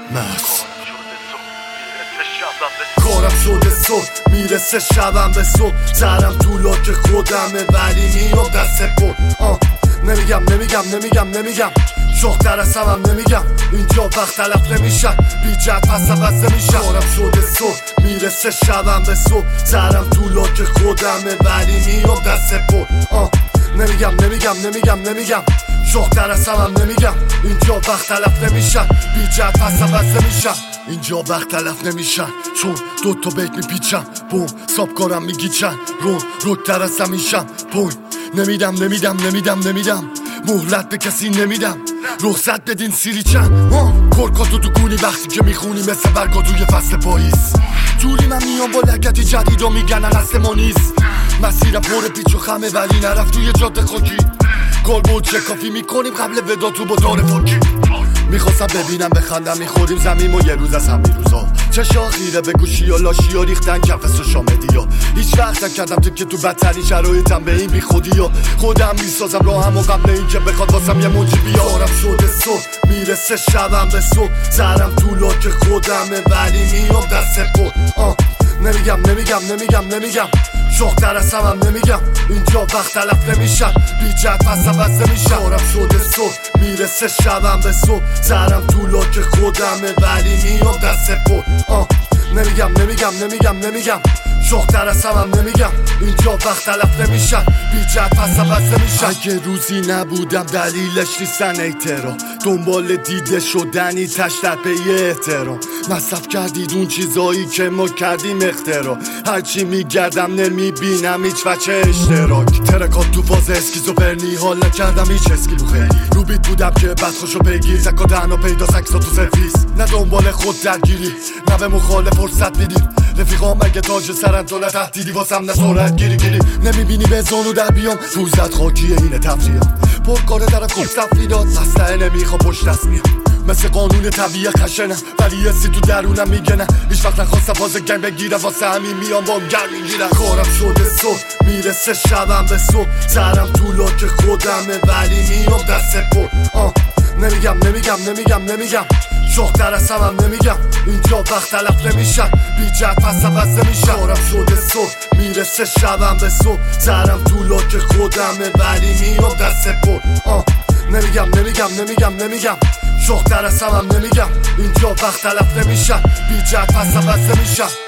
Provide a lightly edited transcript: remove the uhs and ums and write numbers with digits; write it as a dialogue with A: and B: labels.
A: مست کارم شده صبح میرسه شبم به صبح سرم تو لاک خودمه ولی میام دست پر نمیگم شوختر از همم نمیگم اینجا وقت تلف نمیشن بی جد پس عوض نمیشن کارم شده صبح میرسه شبم به صبح سرم تو لاک خودمه ولی میام دست پر نمیگم شوختر از همم نمیگم اینجا وقت تلف نمیشن بی جد پس عوض نمیشن اینجا وقت تلف نمیشن چون دوتا بیت میپیچم بوم ساب کارم میگیچن روکتر از همیشم پوی نمیدم مهلت به کسی نمیدم رخصت بدین سیری چند کرکاتو تو گونی وقتی که میخونی مثل برگا توی فصل پاییز جوری من میام با لگتی جدید و میگنن اصل ما نیست مسیرم پر پیچ و خمه ولی نرفت توی جاده خاکی گل بود چه کافی میکنیم قبل ودا تو با دار فاکی میخواستم ببینم بخندم میخوریم زمین و یه روز از هم روزا چه شاخیره به گوشی و لاشی و ریختن کف سوشا مدیا هیچ وقت نکردم تو که تو بدترین شرایطم به این بی خودی ها خودم میسازم راهم و قبل این که بخواد واسم یه موجی بیارم شده صبح میرسه شبم به صبح سرم تو لاک خودمه ولی میام دست پر نمیگم شوختر از همم نمیگم اینجا وقت تلف نمیشن بی جد پس عوض نمیشن کارم شده صبح میرسه شبم به صبح سرم تو لاک خودمه ولی میام دست پر نمیگم شوختر از همم نمیگم اینجا وقت تلف نمیشن بی جد پس عوض نمیشن اگه روزی نبودم دلیلش نیستن ایترا دنبال دیده شدنی تشتر به یه احترام مصرف کردید اون چیزایی که ما کردیم اختراع هرچی میگردم نمیبینم هیچ وجه اشتراک ترکات تو فاز اسکیزوفرنی حال نکردم هیچ اسکیلو خیلی رو بیت بودم که بد خوشو بگیر زکا دهنا پیدا سکسا تو سرویس نه دنبال خود درگیری نه به مخالف فرصت میدیم رفیقام مگه تاج سرن تو نه تهدیدی واسم نه سرعت گیری نمیبینی به زانو در بیام روزت خاکیه اینه تفریحم پرکار طرف خوب صفی داد مسئله نمیخوا پشت دست میام مثل قانون طبیعه خشنم ولی یه سی تو درونم میگه نه هیچ وقت نخواستم فاز گنگ بگیرم واسه همین میام بام گرم میگیرم کارم شده صبح میرسه شبم به صبح سرم تو لاک خودمه ولی میام دست پر نمیگم شوختر از همم نمیگم اینجا وقت تلف نمیشن بی جد پس عوض نمیشن کارم شده صبح میرسه شبم به صبح سرم تو لاک خودمه ولی میام دست پر نمیگم شوختر از همم نمیگم اینجا وقت تلف نمیشن بی جد پس عوض نمیشن